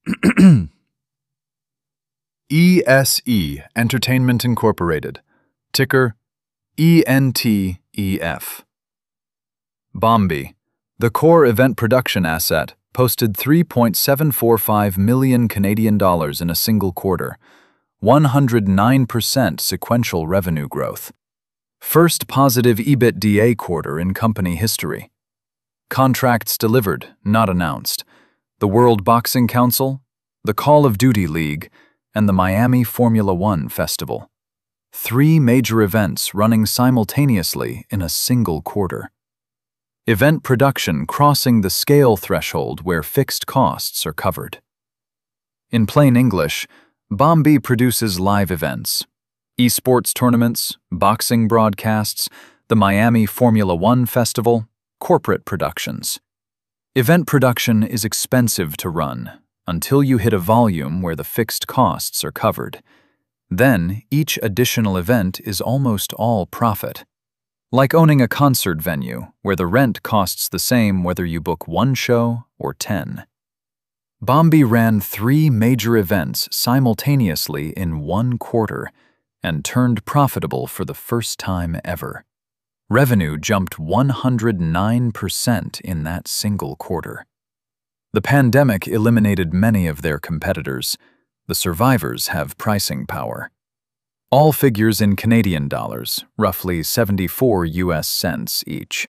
ESE Entertainment Incorporated, ticker ENTEF. Bombi, the core event production asset, posted 3.745 million Canadian dollars in a single quarter, 109% sequential revenue growth. First positive EBITDA quarter in company history. Contracts delivered, not announced. The World Boxing Council, the Call of Duty League, and the Miami Formula One Festival. 3 major events running simultaneously in a single quarter. Event production crossing the scale threshold where fixed costs are covered. In plain English, Bombi produces live events, esports tournaments, boxing broadcasts, the Miami Formula One Festival, corporate productions. Event production is expensive to run until you hit a volume where the fixed costs are covered. Then, each additional event is almost all profit. Like owning a concert venue, where the rent costs the same whether you book 1 show or 10. Bombi ran 3 major events simultaneously in 1 quarter and turned profitable for the first time ever. Revenue jumped 109% in that single quarter. The pandemic eliminated many of their competitors. The survivors have pricing power. All figures in Canadian dollars, roughly 74 US cents each.